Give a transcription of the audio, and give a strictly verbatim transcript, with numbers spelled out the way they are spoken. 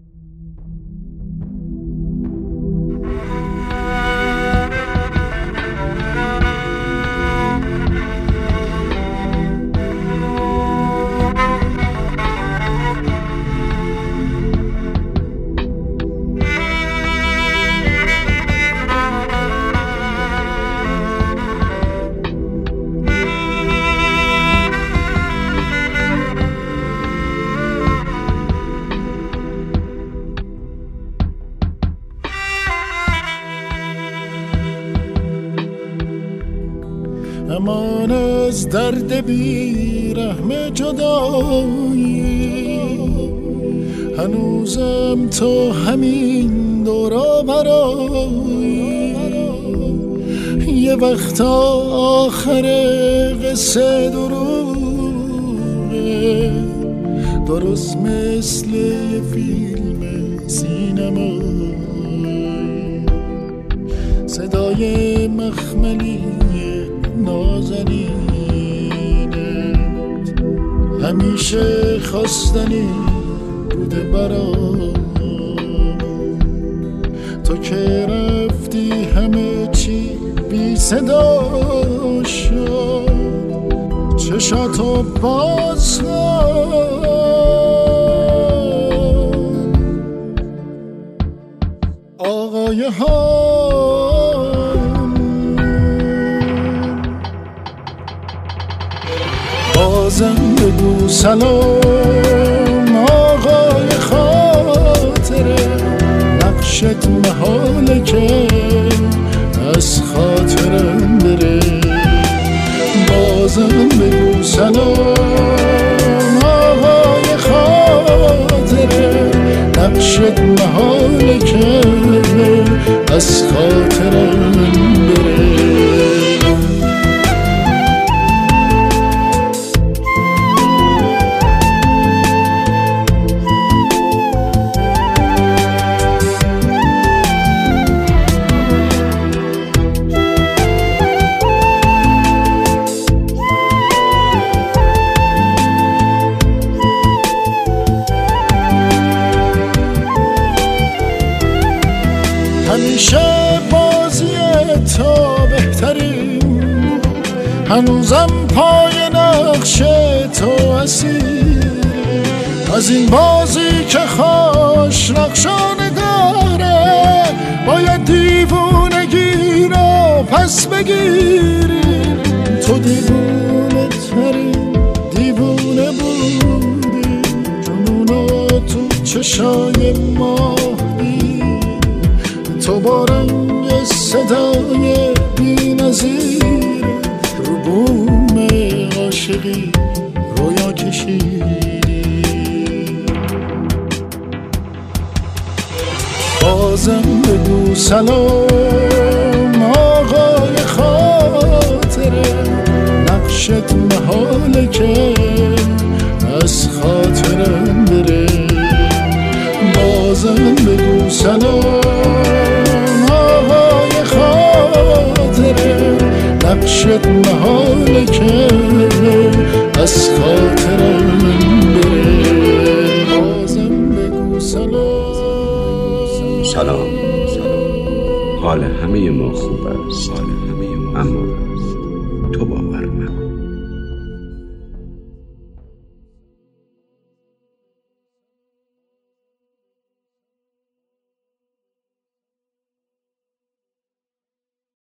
امان از درد بی رحم جدایی، هنوزم تو همین دورا برایی. یه وقت آخر قصه دروغه، درست مثل یه فیلم سینمایی. صدای مخملی نازنینت همیشه خواستنی بوده برام. تو که رفتی همه چی بی صدا شد، چشاتو باز کن آقای ها. بازم بگو سلام آقای خاطره، نقشت محاله که از خاطرم بره. بازم بگو سلام آقای خاطره، نقشت محاله که از خاطرم بره. همیشه بازی تو بهترین، هنوزم پای نقش تو اسیر. از این بازی که خوش نقشانگاره، باید دیوونگی رو پس بگیری. تو دیوونه ترین دیوونه بودی، جنونو تو چشای ما تو با رنگ صدای بی نظیر رو بوم عاشقی رویا کشیدی. بازم بگو سلام آقای خاطره، نقشت محاله که